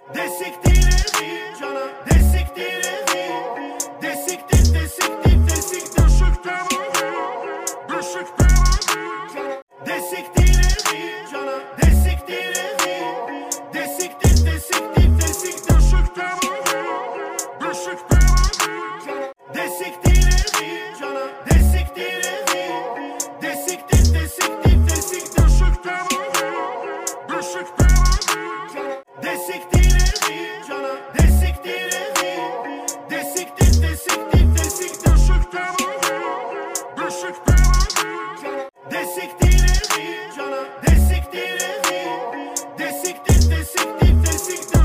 Desiktir cana, desiktir desiktir, desiktir, desiktir, desiktir cana, desiktir desiktir, desiktir, desiktir, desiktir cana, desiktir desiktir, desiktir, desiktir, desiktir cana, desiktir desiktir, desiktir, desiktir, desiktir cana, desiktir desiktir, desiktir, desiktir,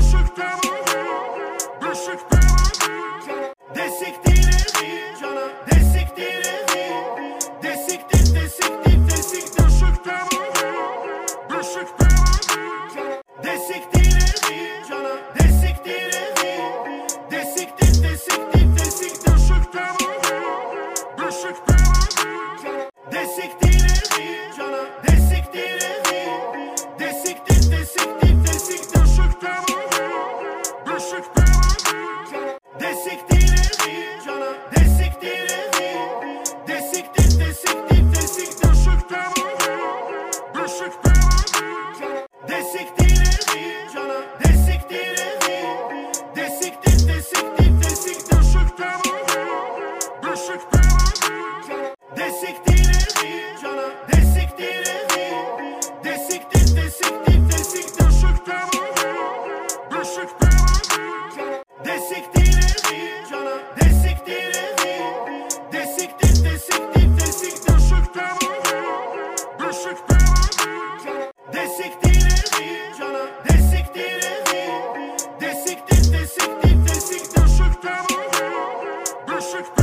desiktir cana, desiktir desiktir, desiktir, desiktir, desiktir cana, desiktir desiktir, desiktir, desiktir, desiktir cana, desiktir desiktir, desiktir, desiktir, desiktir cana, desiktir desiktir, desiktir, desiktir, desiktir cana, desiktir desiktir, desiktir, desiktir, desiktir cana, desiktir desiktir, desiktir, desiktir, desiktir cana, desiktir desiktir, desiktir, desiktir, desiktir cana, desiktir desiktir, desiktir, desiktir,